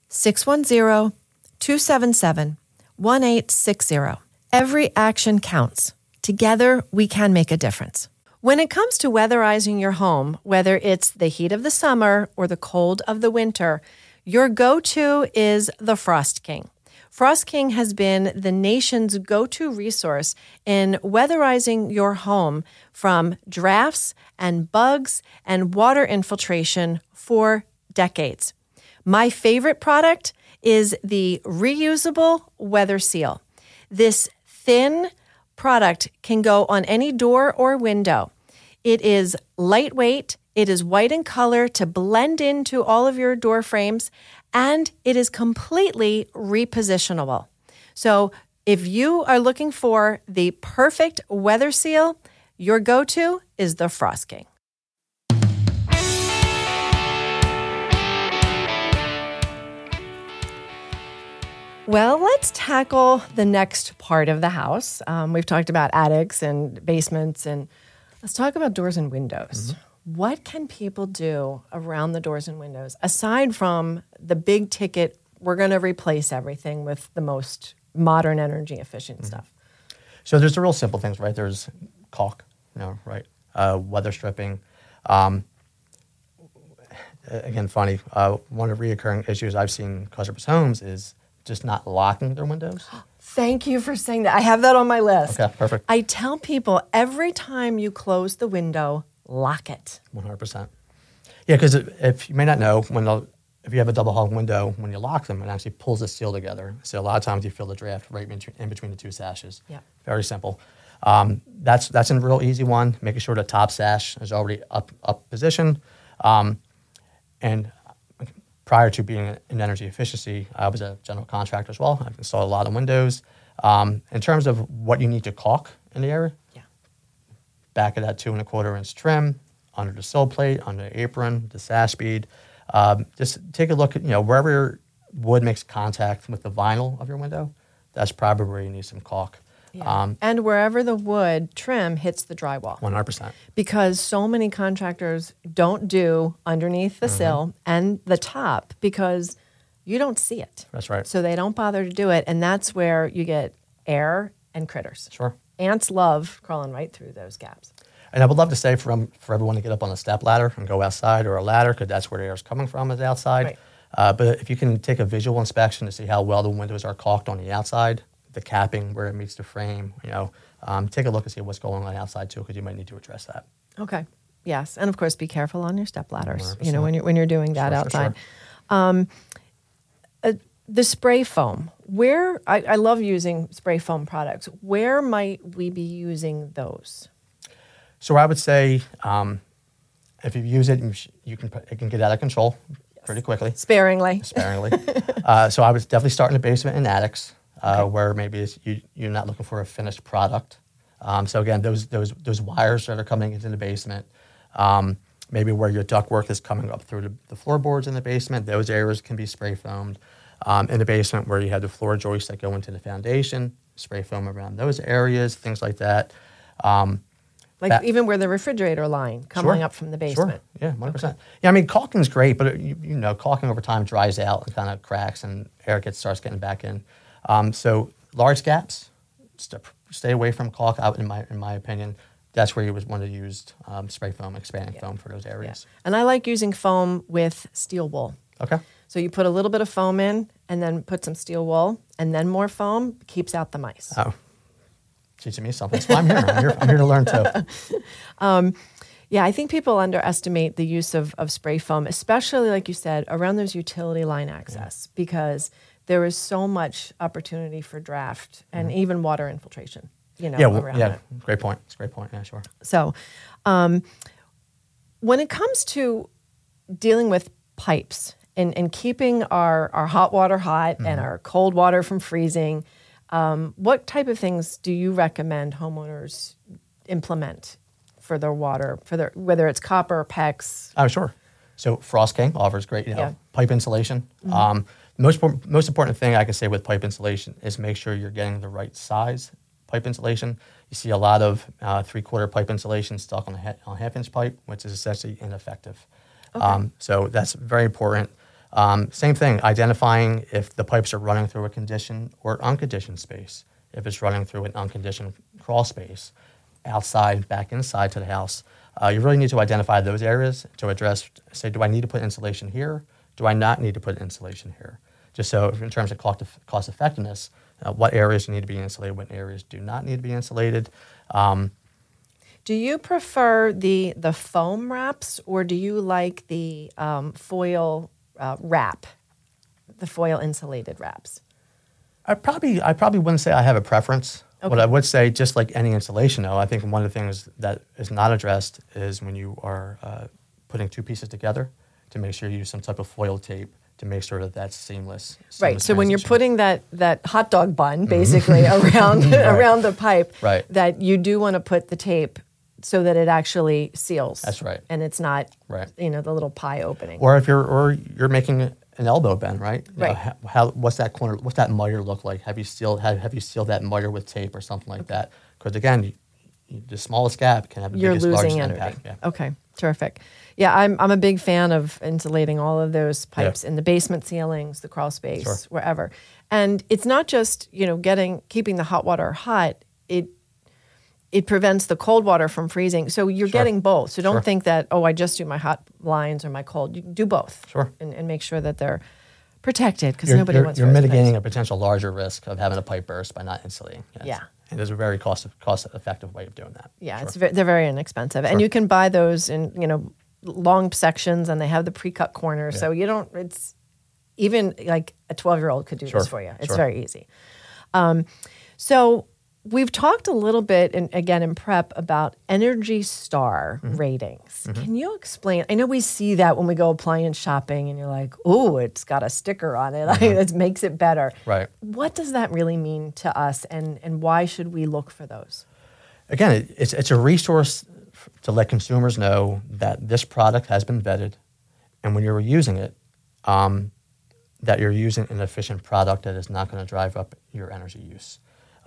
610-277-1860. Every action counts. Together, we can make a difference. When it comes to weatherizing your home, whether it's the heat of the summer or the cold of the winter, your go-to is the Frost King. Frost King has been the nation's go-to resource in weatherizing your home from drafts and bugs and water infiltration for decades. My favorite product is the reusable Weather Seal. This thin product can go on any door or window. It is lightweight, it is white in color to blend into all of your door frames, and it is completely repositionable. So if you are looking for the perfect Weather Seal, your go-to is the Frost King. Well, let's tackle the next part of the house. We've talked about attics and basements and Let's talk about doors and windows. What can people do around the doors and windows aside from the big ticket, we're going to replace everything with the most modern energy efficient stuff?
So there's the real simple things, right? There's caulk, right? Weather stripping. Again, funny. One of the reoccurring issues I've seen in customers' homes is just not locking their windows.
Thank you for saying that. I have that on my list.
Okay, perfect.
I tell people every time you close the window, lock it.
100%. Yeah, because if you may not know, if you have a double hung window, when you lock them, it actually pulls the seal together. So a lot of times you feel the draft right in between the two sashes.
Yeah.
Very simple. That's a real easy one, making sure the top sash is already up position. And prior to being in energy efficiency, I was a general contractor as well. I've installed a lot of windows. In terms of what you need to caulk in the area, back of that 2 1/4 inch trim, under the sill plate, under the apron, the sash bead. Just take a look at, wherever your wood makes contact with the vinyl of your window, that's probably where you need some caulk.
Yeah. And wherever the wood trim hits the drywall.
100%.
Because so many contractors don't do underneath the sill and the top because you don't see it.
That's right.
So they don't bother to do it. And that's where you get air and critters.
Sure.
Ants love crawling right through those gaps.
And I would love to say for everyone to get up on a step ladder and go outside or a ladder, because that's where the air is coming from, is outside.
Right.
But if you can take a visual inspection to see how well the windows are caulked on the outside, the capping where it meets the frame, take a look and see what's going on outside too, because you might need to address that.
Okay. Yes, and of course, be careful on your step ladders.
100%.
When you're doing that outside.
Sure.
The spray foam. Where I love using spray foam products. Where might we be using those?
So I would say, if you use it, it can get out of control pretty quickly.
Sparingly.
So I would definitely start in the basement and attics, where maybe you're not looking for a finished product. So again, those wires that are coming into the basement, maybe where your ductwork is coming up through the floorboards in the basement, those areas can be spray foamed. In the basement where you have the floor joists that go into the foundation, spray foam around those areas, things like that.
Even where the refrigerator line coming up from the basement.
Sure. Yeah, 100%. Okay. Yeah, I mean, caulking's great, but caulking over time dries out and kind of cracks and air starts getting back in. So large gaps, stay away from caulk. In my opinion, that's where you would want to use spray foam, expanding foam for those areas.
Yeah. And I like using foam with steel wool.
Okay.
So you put a little bit of foam in and then put some steel wool and then more foam, keeps out the mice.
Oh, teaching me something. That's why I'm here. I'm here to learn too.
Yeah, I think people underestimate the use of spray foam, especially, like you said, around those utility line access, because there is so much opportunity for draft and even water infiltration, around it.
Great point. It's a great point. Yeah, sure.
So when it comes to dealing with pipes and keeping our hot water hot and our cold water from freezing, what type of things do you recommend homeowners implement for their water, whether it's copper or PEX?
Oh, sure. So Frost King offers great, pipe insulation. Most important thing I can say with pipe insulation is make sure you're getting the right size pipe insulation. You see a lot of 3/4 pipe insulation stuck on a half-inch pipe, which is essentially ineffective. Okay. So that's very important. Same thing, identifying if the pipes are running through a conditioned or unconditioned space. If it's running through an unconditioned crawl space, outside, back inside to the house, you really need to identify those areas to address, say, do I need to put insulation here? Do I not need to put insulation here? Just so in terms of cost effectiveness, what areas need to be insulated, what areas do not need to be insulated.
Do you prefer the foam wraps, or do you like the foil wrap, the foil insulated wraps?
I probably wouldn't say I have a preference. Okay. What I would say, just like any insulation, though, I think one of the things that is not addressed is when you are putting two pieces together, to make sure you use some type of foil tape to make sure that that's seamless.
Right. So when you're putting that hot dog bun basically around the pipe,
right,
that you do want to put the tape so that it actually seals.
That's right.
And it's not,
right,
the little pie opening.
Or if you're making an elbow bend, right?
Right.
What's that corner? What's that miter look like? Have you sealed that miter with tape or something like that? Because again, the smallest gap can have the
You're
biggest,
losing
largest
energy.
impact. Yeah.
Okay, terrific. Yeah, I'm a big fan of insulating all of those pipes in the basement ceilings, the crawl space, wherever. And it's not just, keeping the hot water hot. It prevents the cold water from freezing. So you're getting both. So don't think that, I just do my hot lines or my cold. You do both.
Sure.
And make sure that they're protected, because nobody wants
You're
frozen
mitigating
pipes.
a potential larger risk of having a pipe burst by not insulating. Yes.
Yeah.
And there's a very cost-effective way of doing that.
Yeah, they're very inexpensive. And you can buy those in, long sections, and they have the pre-cut corners. So it's even like a 12-year-old could do this for you. It's very easy. So we've talked a little bit, and again in prep, about Energy Star ratings. Can you explain? I know we see that when we go appliance shopping, and you're like, "Ooh, it's got a sticker on it. It makes it better."
Right.
What does that really mean to us, and why should we look for those?
Again, it's a resource to let consumers know that this product has been vetted, and when you're using it, that you're using an efficient product that is not going to drive up your energy use.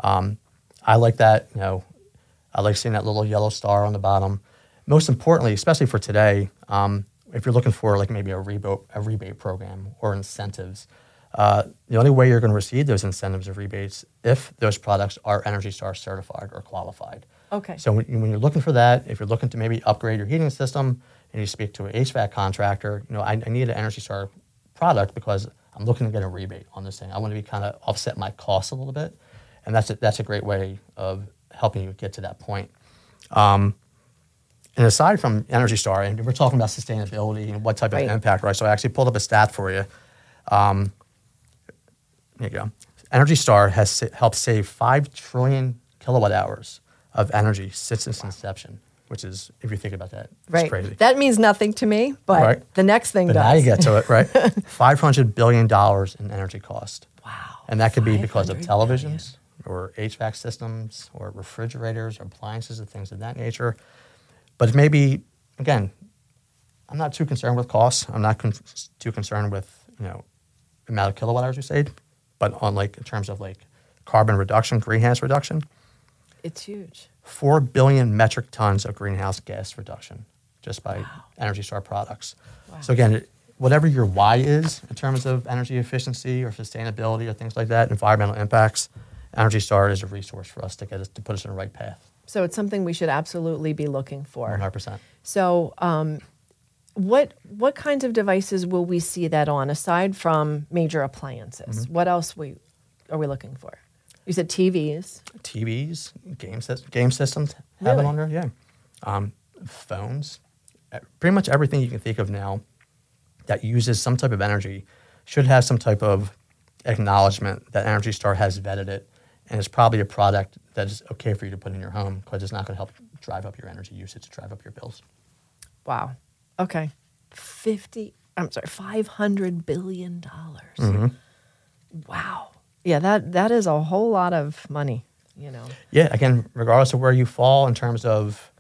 I like that. I like seeing that little yellow star on the bottom. Most importantly, especially for today, if you're looking for like maybe a rebate program or incentives, the only way you're going to receive those incentives or rebates if those products are Energy Star certified or qualified.
Okay.
So when you're looking for that, if you're looking to maybe upgrade your heating system and you speak to an HVAC contractor, I need an Energy Star product because I'm looking to get a rebate on this thing. I want to be kind of offset my costs a little bit. And that's a great way of helping you get to that point. And aside from Energy Star, and we're talking about sustainability and what type of impact, right? So I actually pulled up a stat for you. Here you go. Energy Star has helped save 5 trillion kilowatt hours of energy since its inception, which is, if you think about that, it's crazy.
That means nothing to me, but the next thing does.
Now you get to it, right? $500 billion in energy cost.
Wow.
And that could be because of televisions or HVAC systems or refrigerators or appliances and things of that nature. But maybe, again, I'm not too concerned with costs. I'm not too concerned with, the amount of kilowatt hours you saved. But on in terms of carbon reduction, greenhouse reduction,
it's huge.
4 billion metric tons of greenhouse gas reduction just by Energy Star products. Wow. So again, whatever your why is in terms of energy efficiency or sustainability or things like that, environmental impacts, Energy Star is a resource for us to put us on the right path.
So it's something we should absolutely be looking for.
100%.
So what kinds of devices will we see that on aside from major appliances? Mm-hmm. What else are we looking for? You said TVs.
TVs, game systems have it on there, yeah. Phones, pretty much everything you can think of now that uses some type of energy should have some type of acknowledgement that Energy Star has vetted it, and it's probably a product that is okay for you to put in your home because it's not going to help drive up your energy usage, drive up your bills.
Wow. Okay. $500 billion.
Mm-hmm.
Wow. Yeah, that is a whole lot of money,
Yeah, again, regardless of where you fall in terms of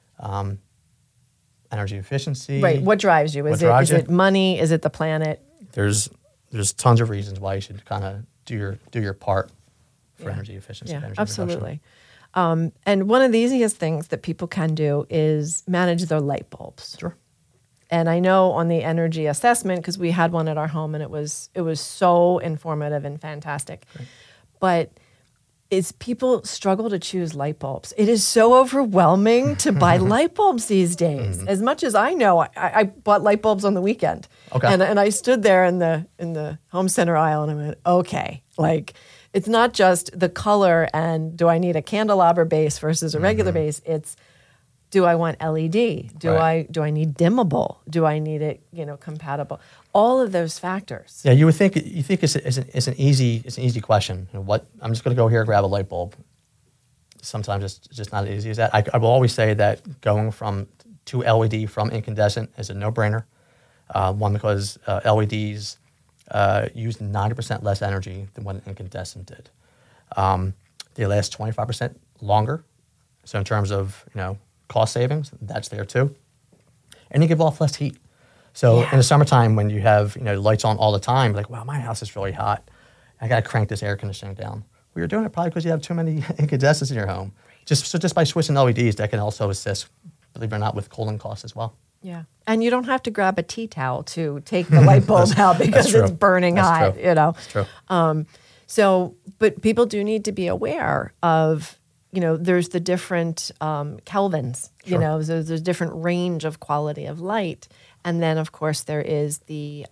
energy efficiency.
Right. What drives you? Is it money? Is it the planet?
There's tons of reasons why you should kind of do your part for energy efficiency.
Yeah,
energy
absolutely. And one of the easiest things that people can do is manage their light bulbs.
Sure.
And I know on the energy assessment, because we had one at our home, and it was so informative and fantastic. Great. But people struggle to choose light bulbs. It is so overwhelming to buy light bulbs these days. Mm-hmm. As much as I know, I bought light bulbs on the weekend. Okay. And I stood there in the home center aisle, and I went, okay, it's not just the color and do I need a candelabra base versus a regular base. It's, do I want LED? Do I need dimmable? Do I need it, compatible? All of those factors.
Yeah, you think it's an easy question. I'm just going to go here and grab a light bulb. Sometimes it's just not as easy as that. I will always say that going to LED from incandescent is a no-brainer. One, because LEDs use 90% less energy than what an incandescent did. They last 25% longer. So in terms of cost savings, that's there too. And you give off less heat. So in the summertime when you have lights on all the time, like, wow, my house is really hot. I got to crank this air conditioning down. Well, you're doing it probably because you have too many incandescents in your home. Just by switching LEDs, that can also assist, believe it or not, with cooling costs as well.
Yeah. And you don't have to grab a tea towel to take the light bulb out because it's burning hot,
true.
you know.
That's true.
But people do need to be aware of, there's the different kelvins, there's a different range of quality of light. And then, of course, there is the,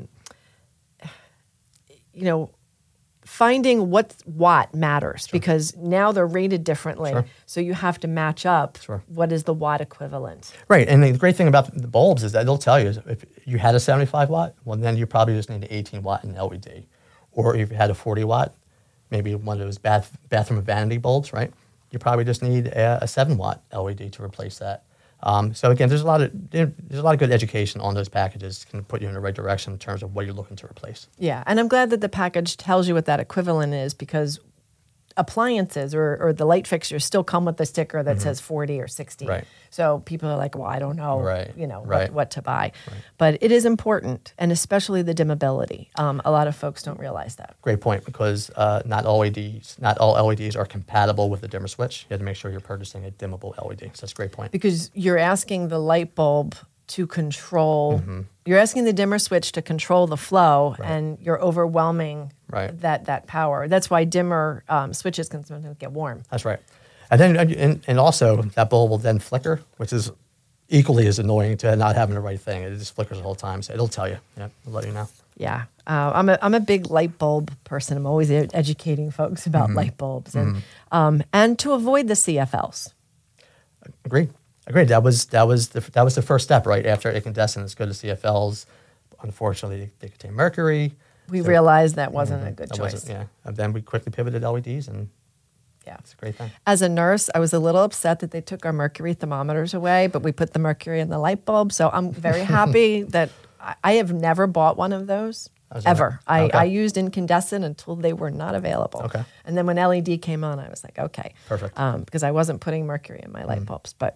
finding what watt matters because now they're rated differently.
Sure.
So you have to match up what is the watt equivalent.
Right. And the great thing about the bulbs is that they'll tell you if you had a 75 watt, well, then you probably just need an 18 watt in LED. Or if you had a 40 watt, maybe one of those bathroom vanity bulbs, right? You probably just need a 7 watt LED to replace that. So again, there's a lot of good education on those packages can put you in the right direction in terms of what you're looking to replace.
Yeah, and I'm glad that the package tells you what that equivalent is because appliances or the light fixtures still come with the sticker that says 40 or 60.
Right.
So people are like, well, I don't know, what to buy. Right. But it is important, and especially the dimmability. A lot of folks don't realize that.
Great point, because not all LEDs are compatible with the dimmer switch. You have to make sure you're purchasing a dimmable LED. So that's a great point.
Because you're asking the light bulb to control, you're asking the dimmer switch to control the flow, and you're overwhelming that power. That's why dimmer switches can sometimes get warm.
That's right. And then, and also that bulb will then flicker, which is equally as annoying to not having the right thing. It just flickers the whole time. So it'll tell you. Yeah, it'll let you know.
Yeah, I'm a big light bulb person. I'm always educating folks about light bulbs and to avoid the CFLs.
Agreed. That was the first step, right? After incandescents, go to CFLs. Unfortunately, they contain mercury.
We realized that wasn't a good choice.
And then we quickly pivoted to LEDs, and it's a great thing.
As a nurse, I was a little upset that they took our mercury thermometers away, but we put the mercury in the light bulb. So I'm very happy that I have never bought one of those. Ever. I used incandescent until they were not available.
Okay.
And then when LED came on, I was like, okay.
Perfect.
Because I wasn't putting mercury in my light bulbs. But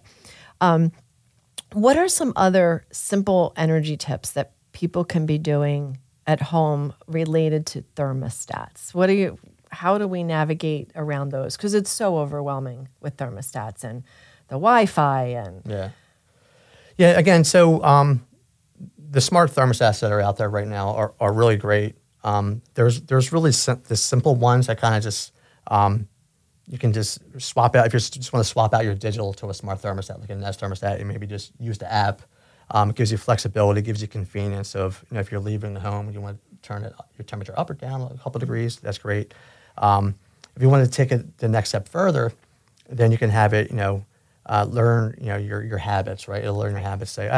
what are some other simple energy tips that people can be doing at home related to thermostats? How do we navigate around those? Because it's so overwhelming with thermostats and the Wi-Fi and...
Yeah, again, so... the smart thermostats that are out there right now are really great. There's really the simple ones that kind of just you can just swap out if you just want to swap out your digital to a smart thermostat, like a Nest thermostat. You maybe just use the app. It gives you flexibility, gives you convenience of if you're leaving the home and you want to turn your temperature up or down a couple degrees. That's great. If you want to take it the next step further, then you can have it learn your habits, right? It'll learn your habits. Say,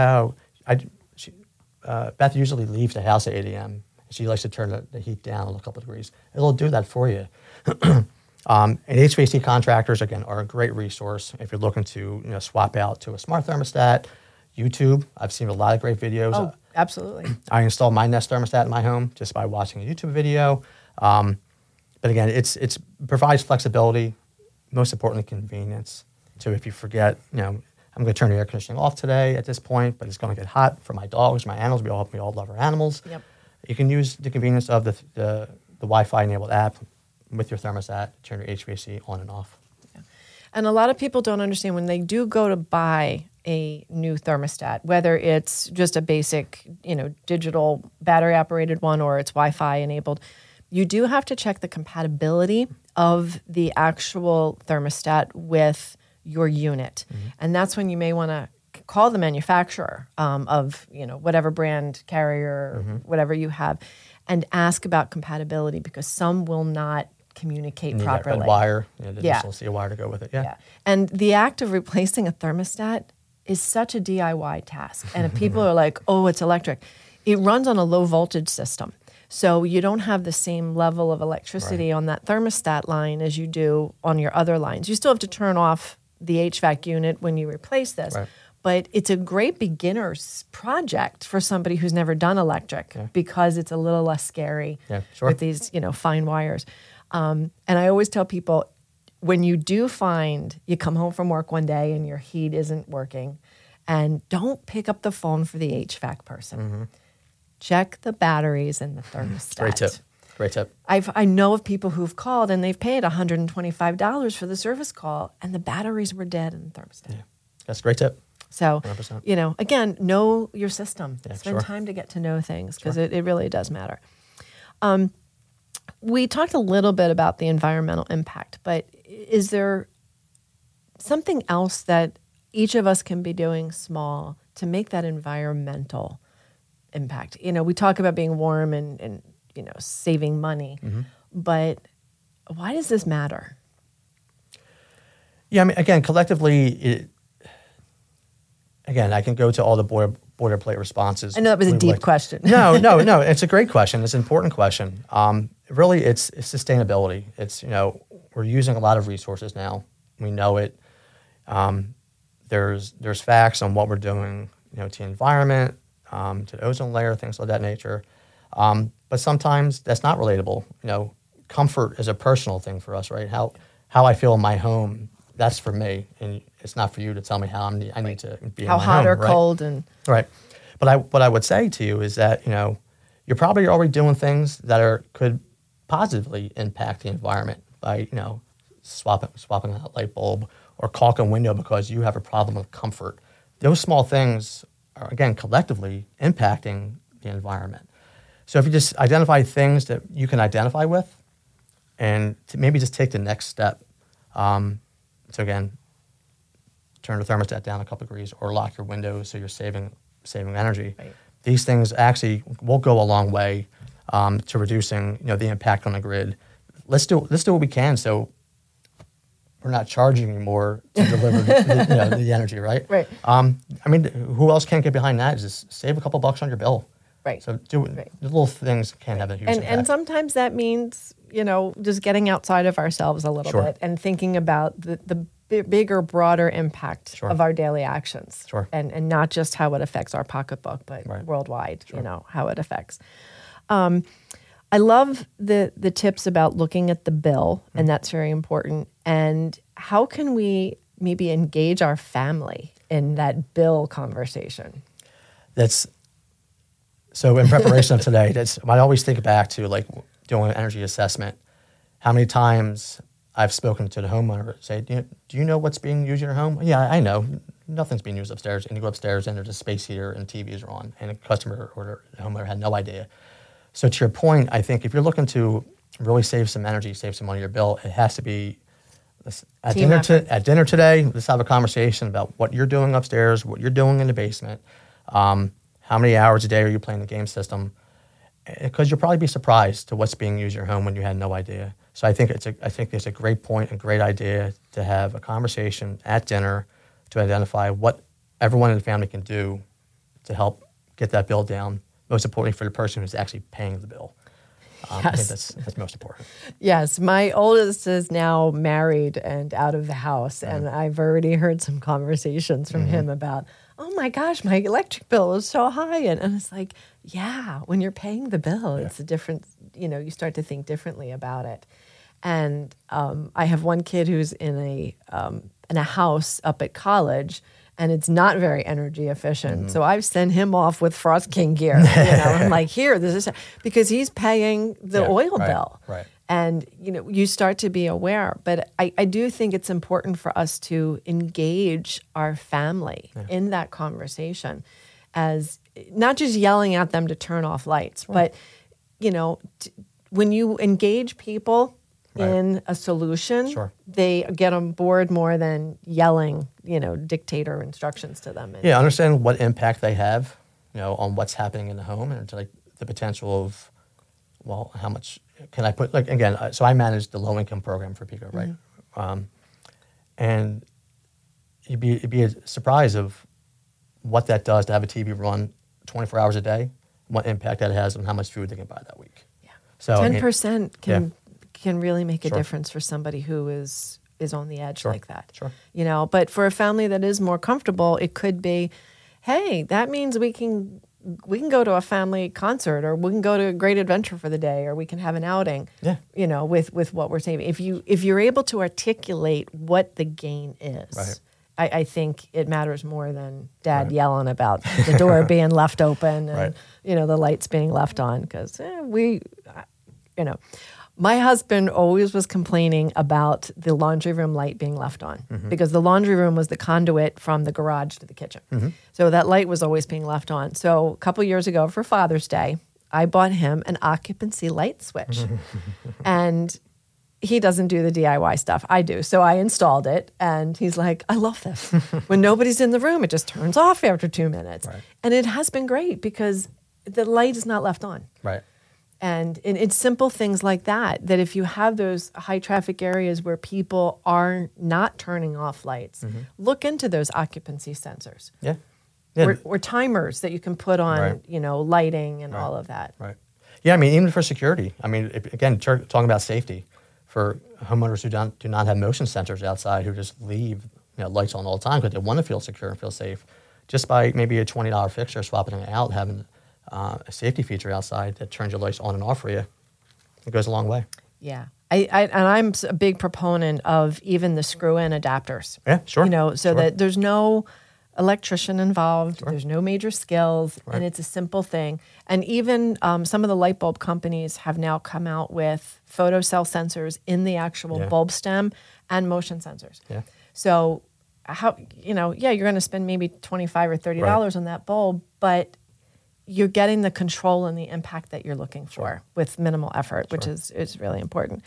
Beth usually leaves the house at 8 a.m. She likes to turn the heat down a couple degrees. It'll do that for you. And HVAC contractors, again, are a great resource if you're looking to swap out to a smart thermostat. YouTube, I've seen a lot of great videos.
Oh, absolutely.
I installed my Nest thermostat in my home just by watching a YouTube video. But again, it provides flexibility, most importantly, convenience. So if you forget, I'm going to turn the air conditioning off today at this point, but it's going to get hot for my dogs, my animals. We all love our animals.
Yep.
You can use the convenience of the Wi-Fi enabled app with your thermostat to turn your HVAC on and off.
Yeah. And a lot of people don't understand when they do go to buy a new thermostat, whether it's just a basic, digital battery operated one or it's Wi-Fi enabled, you do have to check the compatibility of the actual thermostat with your unit. Mm-hmm. And that's when you may want to call the manufacturer of, whatever brand, carrier, whatever you have, and ask about compatibility because some will not communicate properly.
That red wire, you'll see a wire to go with it. Yeah.
And the act of replacing a thermostat is such a DIY task. And if people are like, oh, it's electric, it runs on a low voltage system. So you don't have the same level of electricity on that thermostat line as you do on your other lines. You still have to turn off the HVAC unit when you replace this. Right. But it's a great beginner's project for somebody who's never done electric because it's a little less scary with these, fine wires. And I always tell people, when you do find you come home from work one day and your heat isn't working, and don't pick up the phone for the HVAC person. Mm-hmm. Check the batteries in the thermostat.
Great tip. Great tip.
I know of people who've called and they've paid $125 for the service call and the batteries were dead in the thermostat.
Yeah. That's a great tip.
So,
100%.
Again, know your system.
Yeah,
Spend
sure.
time to get to know things because it really does matter. We talked a little bit about the environmental impact, but is there something else that each of us can be doing small to make that environmental impact? We talk about being warm and saving money, but why does this matter?
Yeah, I mean, again, collectively, I can go to all the boilerplate responses.
I know that was a deep question.
No, it's a great question. It's an important question. Really, it's sustainability. It's, we're using a lot of resources now. We know it. There's facts on what we're doing, to the environment, to the ozone layer, things of that nature. But sometimes that's not relatable. Comfort is a personal thing for us, right? How I feel in my home, that's for me, and it's not for you to tell me how I need to be.
How
in my
hot
home,
or
right?
cold, and
Right. But what I would say to you is that you're probably already doing things that could positively impact the environment by swapping out a light bulb or caulking a window because you have a problem with comfort. Those small things are, again, collectively impacting the environment. So if you just identify things that you can identify with and to maybe just take the next step. So again, turn the thermostat down a couple degrees or lock your windows so you're saving energy.
Right.
These things actually will go a long way to reducing the impact on the grid. Let's do what we can so we're not charging you more to deliver the energy, right?
Right.
I mean, who else can't get behind that? Just save a couple bucks on your bill.
Right.
So the little things can have a huge impact.
And sometimes that means, just getting outside of ourselves a little
Sure.
bit and thinking about the bigger, broader impact
Sure.
of our daily actions.
Sure.
And not just how it affects our pocketbook, but
Right.
worldwide, how it affects. I love the tips about looking at the bill, and that's very important. And how can we maybe engage our family in that bill conversation?
So in preparation of today, I always think back to like doing an energy assessment. How many times I've spoken to the homeowner, say, do you know what's being used in your home? Yeah, I know. Nothing's being used upstairs. And you go upstairs and there's a space heater and TVs are on. And a customer or the homeowner had no idea. So to your point, I think if you're looking to really save some energy, save some money on your bill, it has to be at dinner today, let's have a conversation about what you're doing upstairs, what you're doing in the basement. How many hours a day are you playing the game system? Because you'll probably be surprised to what's being used in your home when you had no idea. So I think it's a great point, a great idea to have a conversation at dinner to identify what everyone in the family can do to help get that bill down. Most importantly, for the person who's actually paying the bill. I think that's most important.
Yes, my oldest is now married and out of the house, and I've already heard some conversations from him about, oh my gosh, my electric bill is so high. And it's like, yeah, when you're paying the bill, it's a different, you start to think differently about it. And I have one kid who's in a house up at college, and it's not very energy efficient. So I've sent him off with Frost King gear. I'm like, here, this is because he's paying the oil bill.
Right.
And, you start to be aware. But I do think it's important for us to engage our family in that conversation as not just yelling at them to turn off lights, but, when you engage people in a solution, they get on board more than yelling, dictator instructions to them.
Yeah, understand what impact they have, on what's happening in the home and to like the potential of, well, how much can I put, like, again, so I manage the low-income program for PECO, right? And you'd be a surprise of what that does to have a TV run 24 hours a day, what impact that has on how much food they can buy that week.
Yeah.
So
10% can really make a difference for somebody who is on the edge like that.
Sure.
But for a family that is more comfortable, it could be, hey, that means we can go to a family concert, or we can go to a great adventure for the day, or we can have an outing. Yeah. With what we're saving. If you're able to articulate what the gain is, I think it matters more than Dad yelling about the door being left open and the lights being left on, because My husband always was complaining about the laundry room light being left on because the laundry room was the conduit from the garage to the kitchen. So that light was always being left on. So a couple years ago for Father's Day, I bought him an occupancy light switch. And he doesn't do the DIY stuff. I do. So I installed it and he's like, I love this. When nobody's in the room, it just turns off after 2 minutes.
Right.
And it has been great because the light is not left on.
Right.
And it's simple things like that if you have those high traffic areas where people are not turning off lights, look into those occupancy sensors.
Yeah.
Or timers that you can put on, lighting and all of that.
Right. Yeah, I mean, even for security. I mean, again, talking about safety, for homeowners who do not have motion sensors outside, who just leave lights on all the time because they want to feel secure and feel safe, just by maybe a $20 fixture, swapping it out, having a safety feature outside that turns your lights on and off for you, it goes a long way.
Yeah. I'm a big proponent of even the screw-in adapters.
Yeah, sure.
That there's no electrician involved, there's no major skills, and it's a simple thing. And even some of the light bulb companies have now come out with photocell sensors in the actual bulb stem and motion sensors. Yeah. So you're going to spend maybe $25 or $30 on that bulb, but you're getting the control and the impact that you're looking for with minimal effort, which is really important.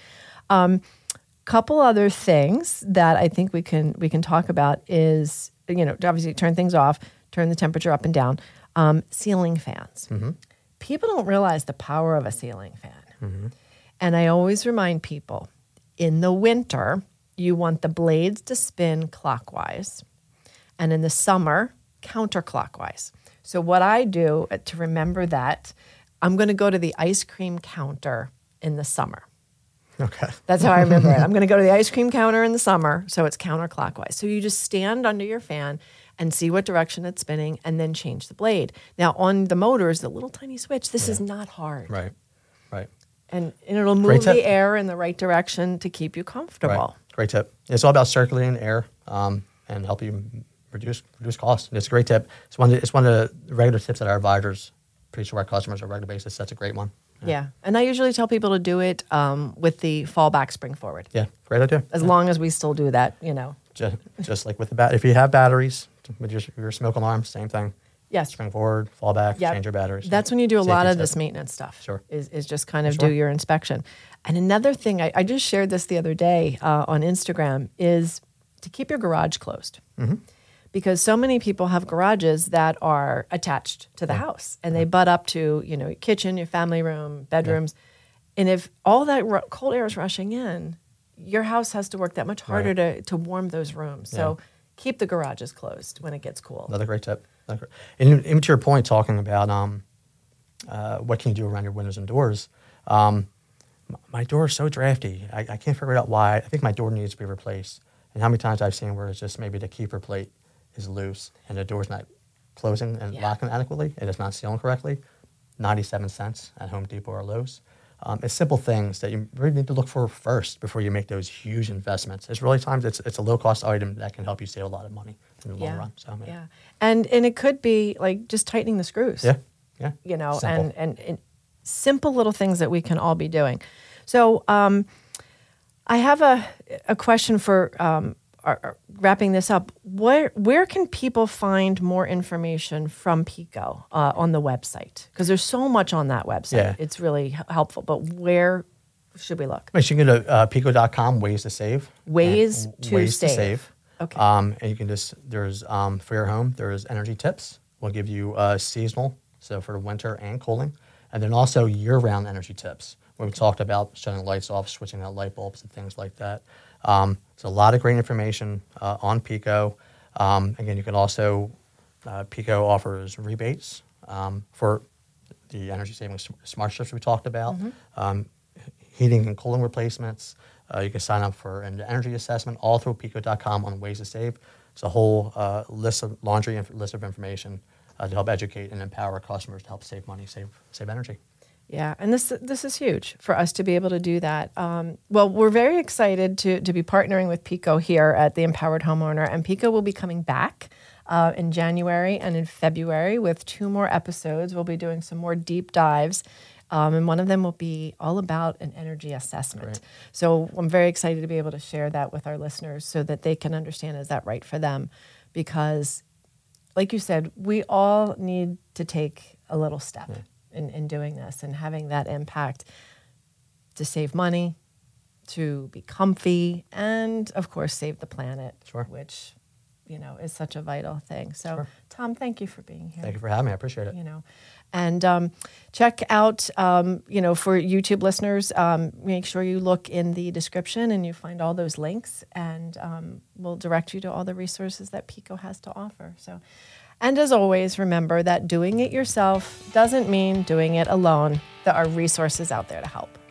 Couple other things that I think we can talk about is, obviously turn things off, turn the temperature up and down. Ceiling fans. People don't realize the power of a ceiling fan. And I always remind people, in the winter, you want the blades to spin clockwise, and in the summer, counterclockwise. So what I do to remember that, I'm going to go to the ice cream counter in the summer.
Okay.
That's how I remember it. I'm going to go to the ice cream counter in the summer, so it's counterclockwise. So you just stand under your fan and see what direction it's spinning and then change the blade. Now, on the motors, the little tiny switch, this is not hard.
Right.
And it'll move the air in the right direction to keep you comfortable.
Right. Great tip. It's all about circulating air and help you reduce costs. It's a great tip. It's one of the regular tips that our advisors preach to our customers on a regular basis. That's a great one.
Yeah. And I usually tell people to do it with the fallback spring forward.
Yeah, great idea.
As long as we still do that,
Just like with the if you have batteries with your smoke alarm, same thing.
Yes.
Spring forward, fall back, change your batteries.
That's when you do a lot of this maintenance stuff.
Sure.
Is just kind of do your inspection. And another thing, I just shared this the other day on Instagram, is to keep your garage closed. Because so many people have garages that are attached to the house and they butt up to, your kitchen, your family room, bedrooms. And if all that cold air is rushing in, your house has to work that much harder to warm those rooms. So keep the garages closed when it gets cool.
Another great tip. And to your point, talking about what can you do around your windows and doors, my door is so drafty. I can't figure out why. I think my door needs to be replaced. And how many times I've seen where it's just maybe the keeper plate is loose and the door's not closing and locking adequately and it's not sealing correctly. 97 cents at Home Depot or Lowe's. It's simple things that you really need to look for first before you make those huge investments. It's really times it's a low-cost item that can help you save a lot of money in the long run. So,
And it could be like just tightening the screws.
Yeah.
Simple. And simple little things that we can all be doing. So I have a question for wrapping this up. Where can people find more information from Pico on the website? Because there's so much on that website.
Yeah.
It's really helpful. But where should we look?
You can go to pico.com, ways to save.
Ways to save. Okay.
And you can there's for your home, there's energy tips. We'll give you seasonal, so for winter and cooling. And then also year-round energy tips, where we talked about shutting the lights off, switching out light bulbs and things like that. It's a lot of great information on Pico. Again, you can also, Pico offers rebates for the energy saving smart strips we talked about, heating and cooling replacements. You can sign up for an energy assessment all through pico.com on ways to save. It's a whole list of information to help educate and empower customers to help save money, save energy.
Yeah, and this is huge for us to be able to do that. Well, we're very excited to be partnering with Pico here at the Empowered Homeowner, and Pico will be coming back in January and in February with 2 more episodes. We'll be doing some more deep dives. And one of them will be all about an energy assessment.
Great.
So I'm very excited to be able to share that with our listeners so that they can understand, is that right for them? Because, like you said, we all need to take a little step in doing this and having that impact to save money, to be comfy, and, of course, save the planet, which, is such a vital thing. So, Tom, thank you for being here.
Thank you for having me. I appreciate it.
And check out, for YouTube listeners, make sure you look in the description and you find all those links, and we'll direct you to all the resources that PECO has to offer. So, and as always, remember that doing it yourself doesn't mean doing it alone. There are resources out there to help.